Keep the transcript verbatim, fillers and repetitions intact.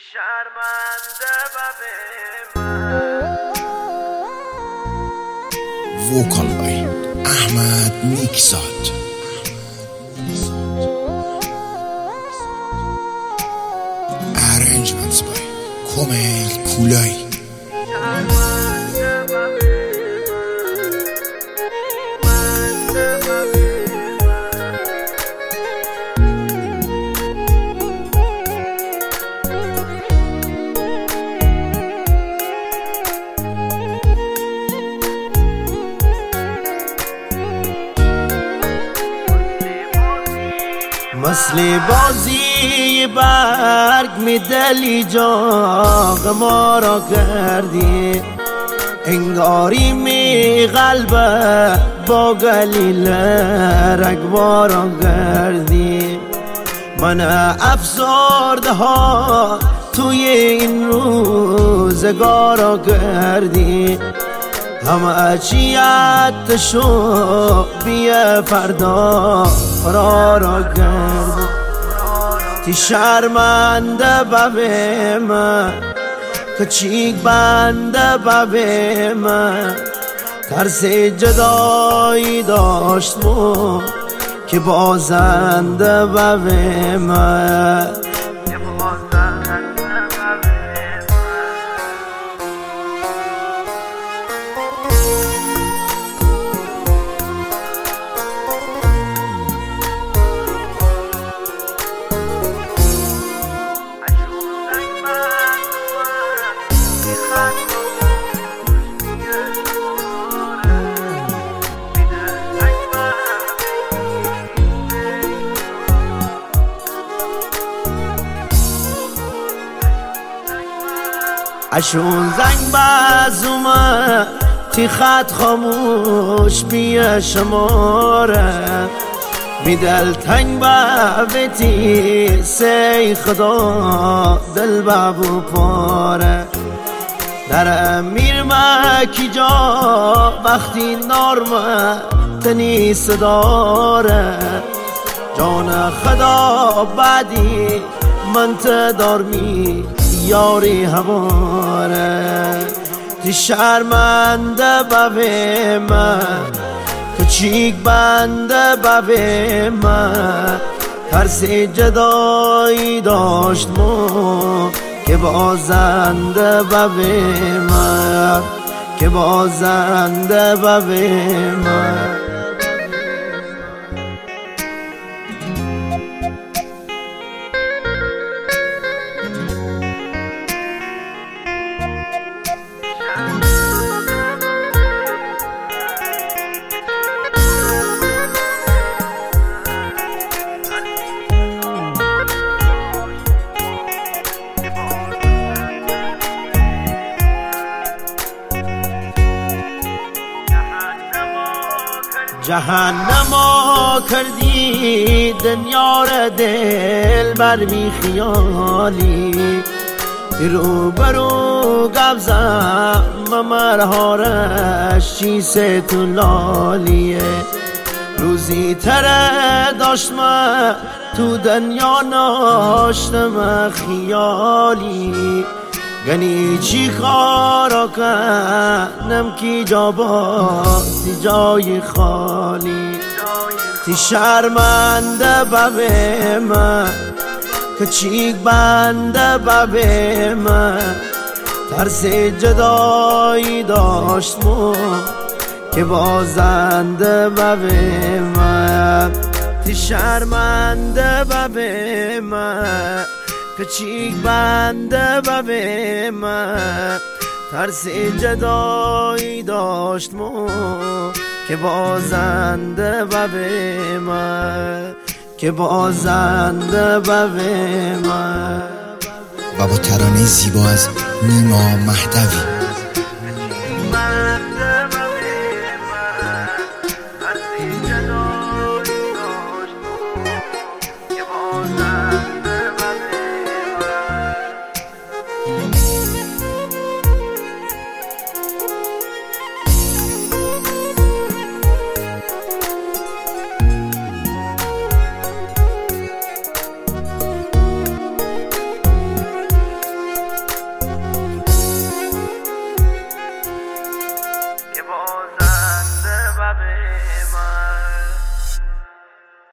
شرمنده و به Vocal by Ahmad Nikzad. Arrangements by Komel Kulay. مثل بازی برگ می دلی جاغ ما را کردی، انگاری می قلب با گلیل رگبار را کردی. من افسرده ها توی این روزگار را کردی، همه چیت شو بیه فردا فرارا کرد. تی شرمنده ببه من کچیک بنده ببه من، ترس جدایی داشت مو که بازنده ببه من. اشون زنگ بازومه تی خط خاموش بیه شماره، می دل تنگ بابتی سی خدا دل بابو پاره. در امیر مکی جا وقتی نارمه تنی صداره، جان خدا بعدی من تدار می یاری هواره. تی شرمنده ببه من کچیک بنده ببه من، ترس جدایی داشت مو که بازنده ببه من، که بازنده ببه من. جهنما کردی دنیا را دل بر بی خیالی، رو برو قبضم ممرهارش چیسه تو لالیه. روزی تره داشت من تو دنیا ناشتم خیالی، گنی چی کارا کنم کی جا باسی جای خالی. تی شرمنده ببه من کچیک بنده ببه من، ترس جدایی داشت مو که بازنده ببه من. تی شرمنده ببه من کچیک بنده ببه من، ترس جدایی داشت مو که بازنده ببه من، که بازنده ببه من. و با ترانه زیبا از نیما مهدوی.